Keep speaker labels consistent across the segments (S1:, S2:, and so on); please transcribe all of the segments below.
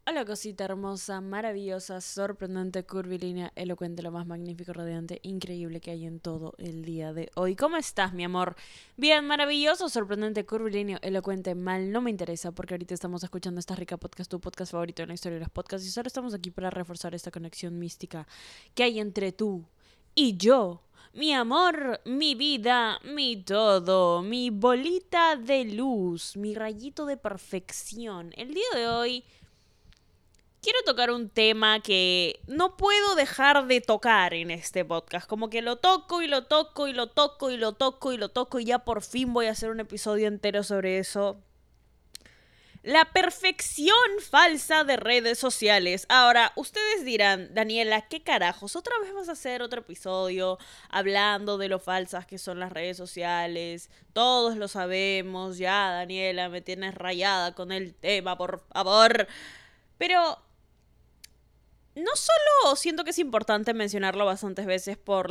S1: Hola cosita hermosa, maravillosa, sorprendente, curvilínea, elocuente, lo más magnífico, radiante, increíble que hay en todo el día de hoy. ¿Cómo estás, mi amor? Bien, maravilloso, sorprendente, curvilíneo, elocuente, mal, no me interesa porque ahorita estamos escuchando esta rica podcast, tu podcast favorito en la historia de los podcasts y solo estamos aquí para reforzar esta conexión mística que hay entre tú y yo. Mi amor, mi vida, mi todo, mi bolita de luz, mi rayito de perfección. El día de hoy quiero tocar un tema que no puedo dejar de tocar en este podcast. Como que lo toco y lo toco y lo toco y lo toco y lo toco y ya por fin voy a hacer un episodio entero sobre eso. La perfección falsa de redes sociales. Ahora, ustedes dirán, Daniela, ¿qué carajos? ¿Otra vez vas a hacer otro episodio hablando de lo falsas que son las redes sociales? Todos lo sabemos, ya, Daniela, me tienes rayada con el tema, por favor. Pero no solo siento que es importante mencionarlo bastantes veces por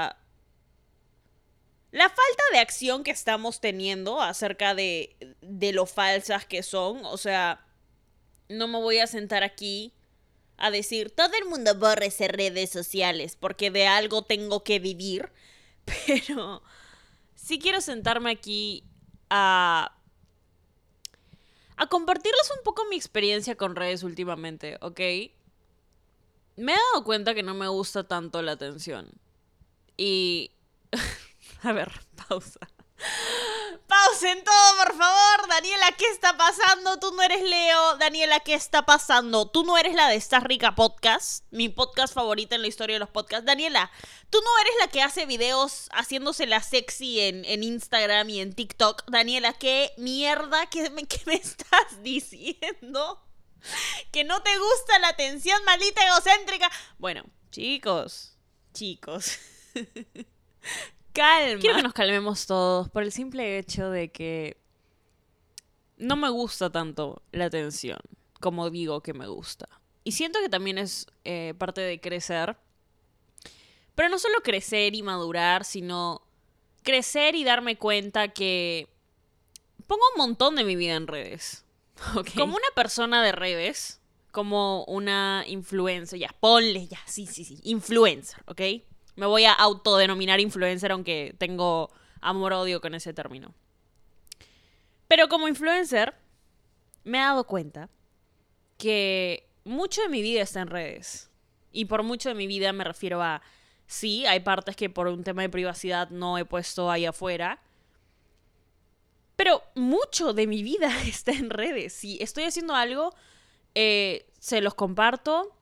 S1: la falta de acción que estamos teniendo acerca de lo falsas que son. O sea, no me voy a sentar aquí a decir, todo el mundo bórrese redes sociales porque de algo tengo que vivir. Pero sí quiero sentarme aquí a, a compartirles un poco mi experiencia con redes últimamente, ¿ok? Me he dado cuenta que no me gusta tanto la atención. Y... A ver, pausa. Pausen todo, por favor. Daniela, ¿qué está pasando? Tú no eres Leo. Daniela, ¿qué está pasando? Tú no eres la de Esta Rica Podcast, mi podcast favorita en la historia de los podcasts. Daniela, tú no eres la que hace videos haciéndose la sexy en Instagram y en TikTok. Daniela, ¿qué mierda? ¿Qué me estás diciendo? ¿Que no te gusta la atención, maldita egocéntrica? Bueno, chicos. Calma. Quiero que nos calmemos todos por el simple hecho de que no me gusta tanto la atención como digo que me gusta. Y siento que también es parte de crecer. Pero no solo crecer y madurar, sino crecer y darme cuenta que pongo un montón de mi vida en redes. Okay. Como una persona de redes, como una influencer, ya, ponle, ya, sí, influencer, ¿ok? Me voy a autodenominar influencer, aunque tengo amor-odio con ese término. Pero como influencer, me he dado cuenta que mucho de mi vida está en redes. Y por mucho de mi vida me refiero a, sí, hay partes que por un tema de privacidad no he puesto ahí afuera. Pero mucho de mi vida está en redes. Si estoy haciendo algo, se los comparto.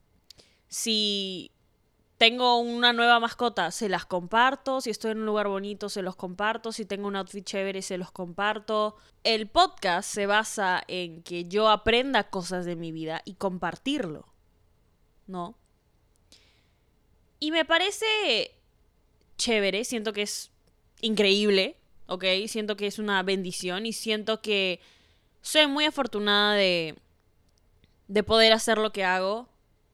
S1: Si tengo una nueva mascota, se las comparto. Si estoy en un lugar bonito, se los comparto. Si tengo un outfit chévere, se los comparto. El podcast se basa en que yo aprenda cosas de mi vida y compartirlo, ¿no? Y me parece chévere, siento que es increíble, ¿ok? Siento que es una bendición y siento que soy muy afortunada de poder hacer lo que hago.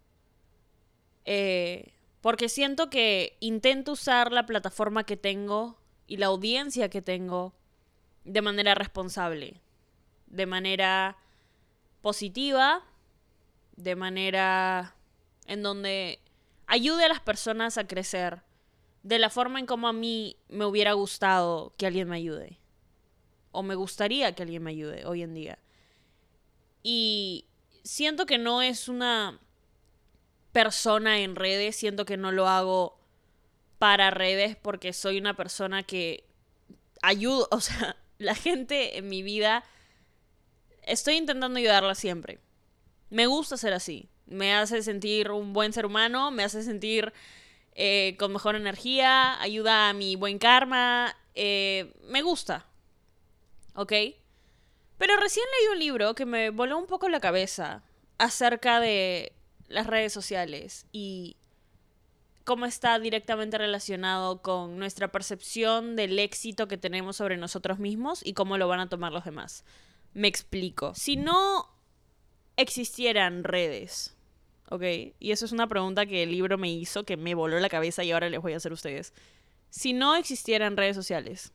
S1: Porque siento que intento usar la plataforma que tengo y la audiencia que tengo de manera responsable, de manera positiva, de manera en donde ayude a las personas a crecer de la forma en como a mí me hubiera gustado que alguien me ayude. O me gustaría que alguien me ayude hoy en día. Y siento que no es una persona en redes, siento que no lo hago para redes porque soy una persona que ayudo, o sea, la gente en mi vida, estoy intentando ayudarla siempre. Me gusta ser así. Me hace sentir un buen ser humano, me hace sentir con mejor energía, ayuda a mi buen karma, me gusta, ¿ok? Pero recién leí un libro que me voló un poco la cabeza acerca de las redes sociales y cómo está directamente relacionado con nuestra percepción del éxito que tenemos sobre nosotros mismos y cómo lo van a tomar los demás. Me explico. Si no existieran redes, ¿ok? Y eso es una pregunta que el libro me hizo, que me voló la cabeza y ahora les voy a hacer a ustedes. Si no existieran redes sociales,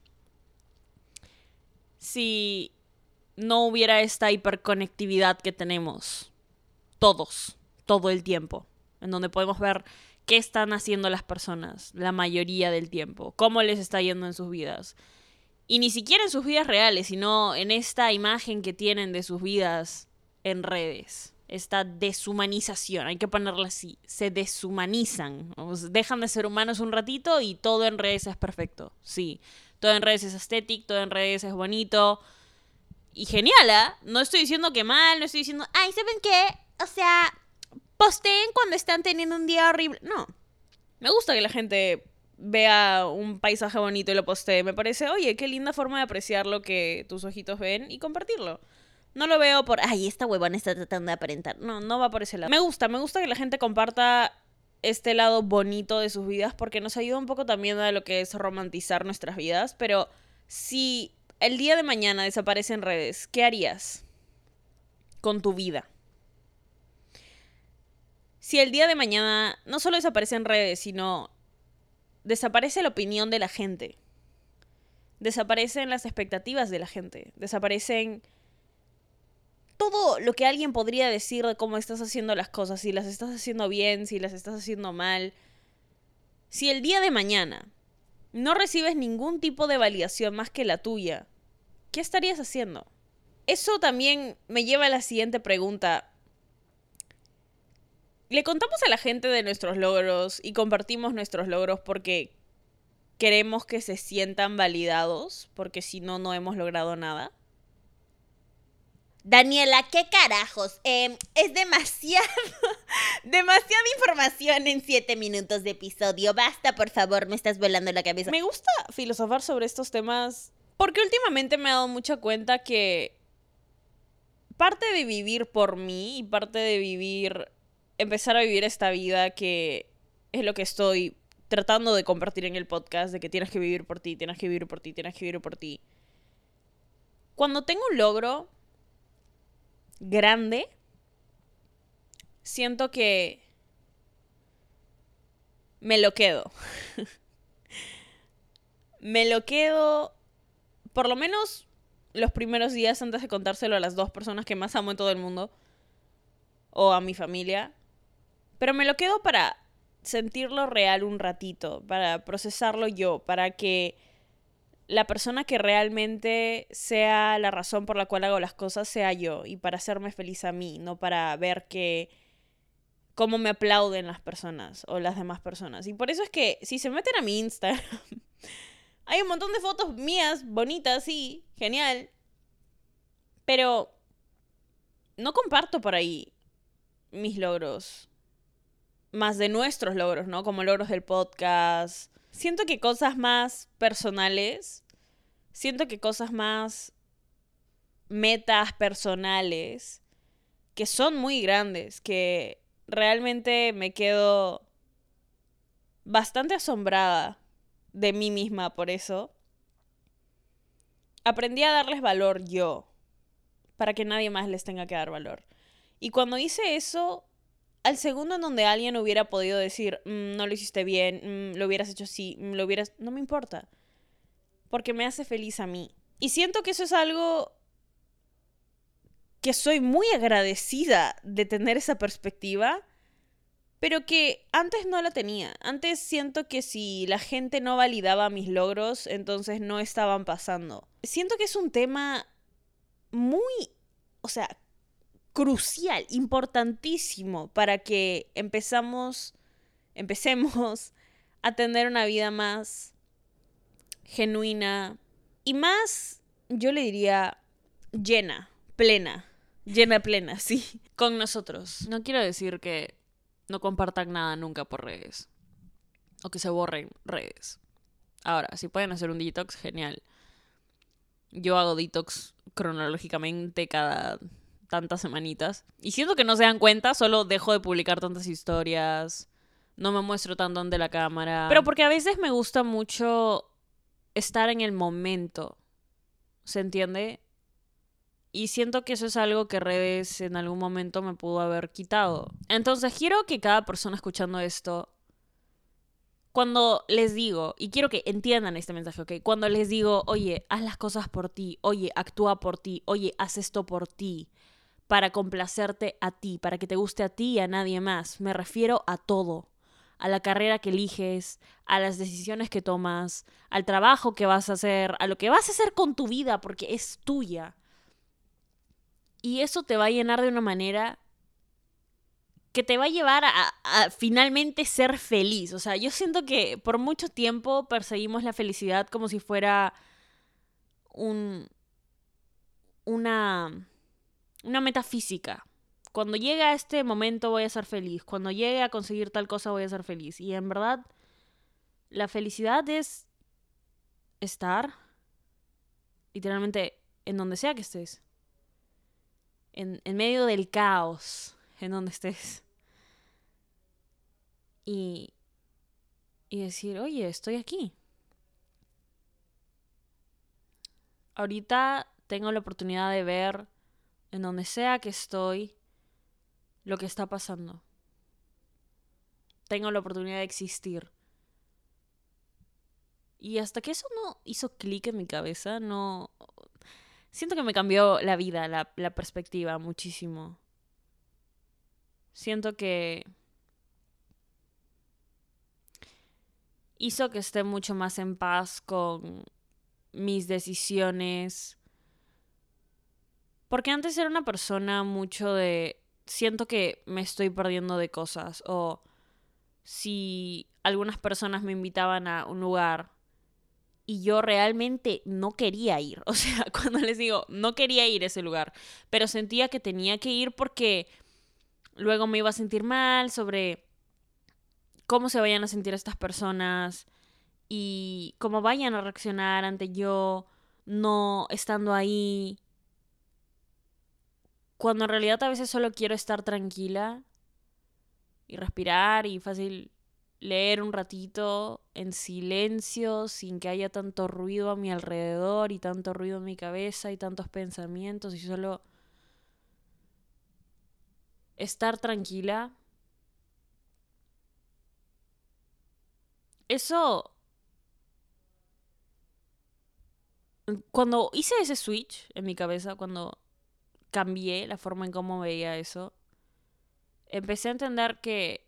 S1: si no hubiera esta hiperconectividad que tenemos, todos, todo el tiempo, en donde podemos ver qué están haciendo las personas la mayoría del tiempo, cómo les está yendo en sus vidas. Y ni siquiera en sus vidas reales, sino en esta imagen que tienen de sus vidas en redes. Esta deshumanización, hay que ponerla así, se deshumanizan, dejan de ser humanos un ratito y todo en redes es perfecto, sí. Todo en redes es estético, todo en redes es bonito. Y genial, ¿eh? No estoy diciendo que mal, no estoy diciendo, ay, ¿saben qué? O sea, posteen cuando están teniendo un día horrible. No, me gusta que la gente vea un paisaje bonito y lo postee. Me parece, oye, qué linda forma de apreciar lo que tus ojitos ven y compartirlo. No lo veo por, ay, esta huevona está tratando de aparentar. No, no va por ese lado. Me gusta que la gente comparta este lado bonito de sus vidas porque nos ayuda un poco también a lo que es romantizar nuestras vidas. Pero si el día de mañana desaparece en redes, ¿qué harías con tu vida? Si el día de mañana no solo desaparece en redes, sino desaparece la opinión de la gente, desaparecen las expectativas de la gente, desaparecen todo lo que alguien podría decir de cómo estás haciendo las cosas, si las estás haciendo bien, si las estás haciendo mal. Si el día de mañana no recibes ningún tipo de validación más que la tuya, ¿qué estarías haciendo? Eso también me lleva a la siguiente pregunta. ¿Le contamos a la gente de nuestros logros y compartimos nuestros logros porque queremos que se sientan validados? Porque si no, no hemos logrado nada.
S2: Daniela, ¿qué carajos? Es demasiada información en 7 minutos de episodio. Basta, por favor, me estás volando la cabeza.
S1: Me gusta filosofar sobre estos temas porque últimamente me he dado mucha cuenta que parte de vivir por mí y parte de empezar a vivir esta vida que es lo que estoy tratando de compartir en el podcast, de que tienes que vivir por ti, tienes que vivir por ti, tienes que vivir por ti. Cuando tengo un logro grande, siento que me lo quedo. Me lo quedo por lo menos los primeros días antes de contárselo a las 2 personas que más amo en todo el mundo o a mi familia. Pero me lo quedo para sentirlo real un ratito, para procesarlo yo, para que la persona que realmente sea la razón por la cual hago las cosas sea yo y para hacerme feliz a mí, no para ver cómo me aplauden las personas o las demás personas. Y por eso es que si se meten a mi Instagram, hay un montón de fotos mías, bonitas, sí, genial. Pero no comparto por ahí mis logros. Más de nuestros logros, ¿no? Como logros del podcast. Siento que cosas más personales, siento que cosas más metas personales, que son muy grandes, que realmente me quedo bastante asombrada de mí misma por eso. Aprendí a darles valor yo, para que nadie más les tenga que dar valor. Y cuando hice eso, al segundo en donde alguien hubiera podido decir, no lo hiciste bien, lo hubieras hecho así, no me importa. Porque me hace feliz a mí. Y siento que eso es algo que soy muy agradecida de tener esa perspectiva, pero que antes no la tenía. Antes siento que si la gente no validaba mis logros, entonces no estaban pasando. Siento que es un tema muy, crucial, importantísimo para que empecemos a tener una vida más genuina y más, yo le diría, llena, plena, sí, con nosotros. No quiero decir que no compartan nada nunca por redes o que se borren redes. Ahora, si pueden hacer un detox, genial. Yo hago detox cronológicamente cada tantas semanitas. Y siento que no se dan cuenta, solo dejo de publicar tantas historias. No me muestro tanto ante la cámara. Pero porque a veces me gusta mucho estar en el momento. ¿Se entiende? Y siento que eso es algo que redes en algún momento me pudo haber quitado. Entonces quiero que cada persona escuchando esto, cuando les digo, y quiero que entiendan este mensaje, ¿ok? Cuando les digo, oye, haz las cosas por ti, oye, actúa por ti, oye, haz esto por ti, para complacerte a ti, para que te guste a ti y a nadie más. Me refiero a todo. A la carrera que eliges, a las decisiones que tomas, al trabajo que vas a hacer, a lo que vas a hacer con tu vida, porque es tuya. Y eso te va a llenar de una manera que te va a llevar a finalmente ser feliz. O sea, yo siento que por mucho tiempo perseguimos la felicidad como si fuera una metafísica. Cuando llegue a este momento voy a ser feliz. Cuando llegue a conseguir tal cosa voy a ser feliz. Y en verdad, la felicidad es estar literalmente en donde sea que estés. En medio del caos, en donde estés. Y decir, oye, estoy aquí. Ahorita tengo la oportunidad de ver en donde sea que estoy lo que está pasando. Tengo la oportunidad de existir. Y hasta que eso no hizo clic en mi cabeza, no... Siento que me cambió la vida, la perspectiva muchísimo. Siento que hizo que esté mucho más en paz con mis decisiones. Porque antes era una persona mucho de... Siento que me estoy perdiendo de cosas. O si algunas personas me invitaban a un lugar y yo realmente no quería ir. O sea, cuando les digo, no quería ir a ese lugar. Pero sentía que tenía que ir porque luego me iba a sentir mal sobre cómo se vayan a sentir estas personas y cómo vayan a reaccionar ante yo no estando ahí. Cuando en realidad a veces solo quiero estar tranquila y respirar y fácil leer un ratito en silencio sin que haya tanto ruido a mi alrededor y tanto ruido en mi cabeza y tantos pensamientos y solo estar tranquila. Eso, cuando hice ese switch en mi cabeza, cuando cambié la forma en cómo veía eso, empecé a entender que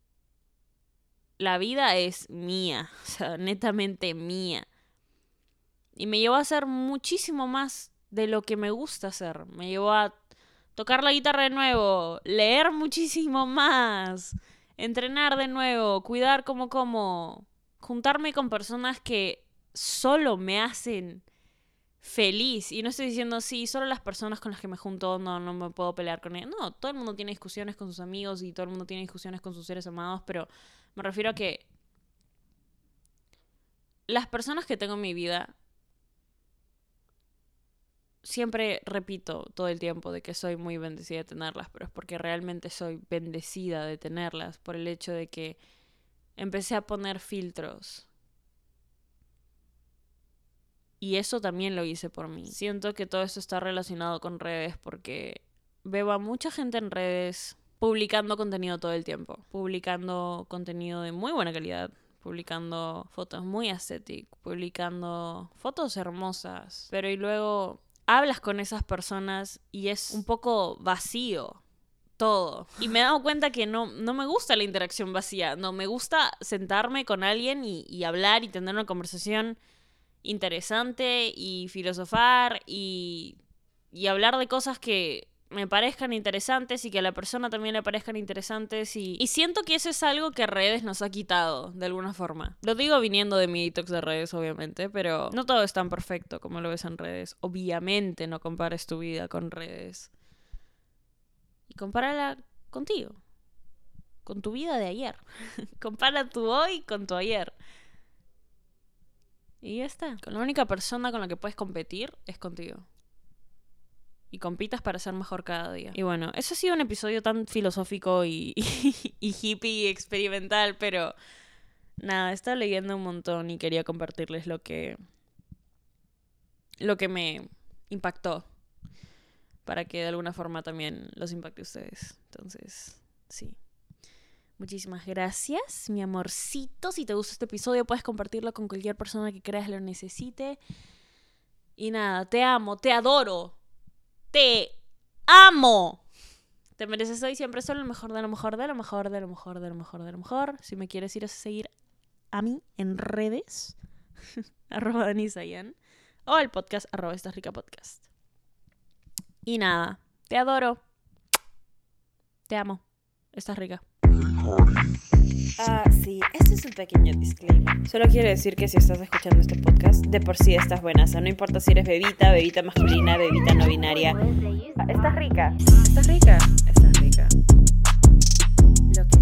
S1: la vida es mía, o sea, netamente mía. Y me llevó a hacer muchísimo más de lo que me gusta hacer. Me llevó a tocar la guitarra de nuevo, leer muchísimo más, entrenar de nuevo, cuidar como, juntarme con personas que solo me hacen feliz. Y no estoy diciendo, sí, solo las personas con las que me junto no me puedo pelear con ellas. No, todo el mundo tiene discusiones con sus amigos y todo el mundo tiene discusiones con sus seres amados, pero me refiero a que las personas que tengo en mi vida, siempre repito todo el tiempo de que soy muy bendecida de tenerlas, pero es porque realmente soy bendecida de tenerlas por el hecho de que empecé a poner filtros. Y eso también lo hice por mí. Siento que todo esto está relacionado con redes porque veo a mucha gente en redes publicando contenido todo el tiempo. Publicando contenido de muy buena calidad. Publicando fotos muy aesthetic. Publicando fotos hermosas. Pero y luego hablas con esas personas y es un poco vacío todo. Y me he dado cuenta que no me gusta la interacción vacía. No, me gusta sentarme con alguien y hablar y tener una conversación interesante y filosofar y hablar de cosas que me parezcan interesantes y que a la persona también le parezcan interesantes y siento que eso es algo que redes nos ha quitado de alguna forma. Lo digo viniendo de mi detox de redes, obviamente, pero no todo es tan perfecto como lo ves en redes. Obviamente no compares tu vida con redes y compárala contigo, con tu vida de ayer. Compara tu hoy con tu ayer. Y ya está. Con la única persona con la que puedes competir es contigo. Y compitas para ser mejor cada día. Y bueno, eso ha sido un episodio tan filosófico y hippie y experimental, pero nada, estaba leyendo un montón y quería compartirles lo que me impactó. Para que de alguna forma también los impacte a ustedes. Entonces, sí. Muchísimas gracias, mi amorcito. Si te gusta este episodio, puedes compartirlo con cualquier persona que creas lo necesite. Y nada, te amo, te adoro. Te amo. Te mereces hoy siempre solo lo mejor de lo mejor, de lo mejor, de lo mejor, de lo mejor, de lo mejor. Si me quieres ir a seguir a mí en redes, @DaniSayan, o el podcast @EstásRicaPodcast. Y nada, te adoro. Te amo. Estás rica. Sí, este es un pequeño disclaimer. Solo quiero decir que si estás escuchando este podcast, de por sí estás buenaza. No importa si eres bebita, bebita masculina, bebita no binaria. Estás rica. Estás rica. Estás rica. Lo que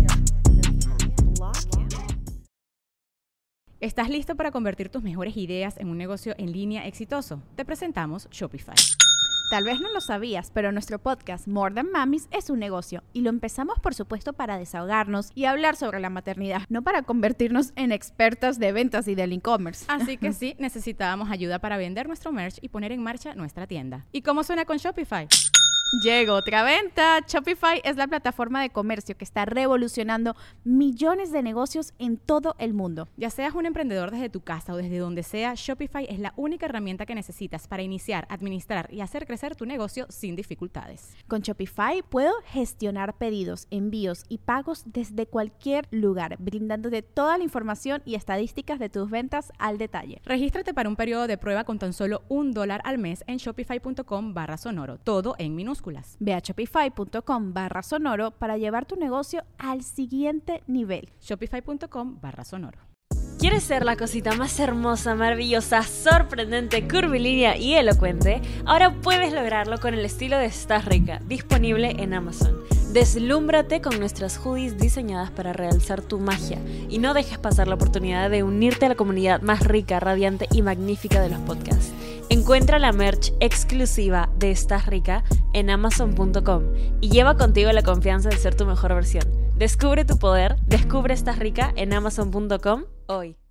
S3: ¿Estás listo para convertir tus mejores ideas en un negocio en línea exitoso? Te presentamos Shopify.
S4: Tal vez no lo sabías, pero nuestro podcast More Than Mamis es un negocio y lo empezamos por supuesto para desahogarnos y hablar sobre la maternidad, no para convertirnos en expertas de ventas y del e-commerce.
S3: Así que sí, necesitábamos ayuda para vender nuestro merch y poner en marcha nuestra tienda. ¿Y cómo suena con Shopify?
S4: Llegó otra venta. Shopify es la plataforma de comercio que está revolucionando millones de negocios en todo el mundo.
S3: Ya seas un emprendedor desde tu casa o desde donde sea, Shopify es la única herramienta que necesitas para iniciar, administrar y hacer crecer tu negocio sin dificultades.
S4: Con Shopify puedo gestionar pedidos, envíos y pagos desde cualquier lugar, brindándote toda la información y estadísticas de tus ventas al detalle.
S3: Regístrate para un periodo de prueba con tan solo $1 al mes en shopify.com/sonoro, todo en minúsculas.
S4: Ve a shopify.com/sonoro para llevar tu negocio al siguiente nivel.
S3: Shopify.com/sonoro.
S1: ¿Quieres ser la cosita más hermosa, maravillosa, sorprendente, curvilínea y elocuente? Ahora puedes lograrlo con el estilo de Estás Rica, disponible en Amazon. Deslúmbrate con nuestras hoodies diseñadas para realzar tu magia y no dejes pasar la oportunidad de unirte a la comunidad más rica, radiante y magnífica de los podcasts. Encuentra la merch exclusiva de Estás Rica en Amazon.com y lleva contigo la confianza de ser tu mejor versión. Descubre tu poder, descubre Estás Rica en Amazon.com hoy.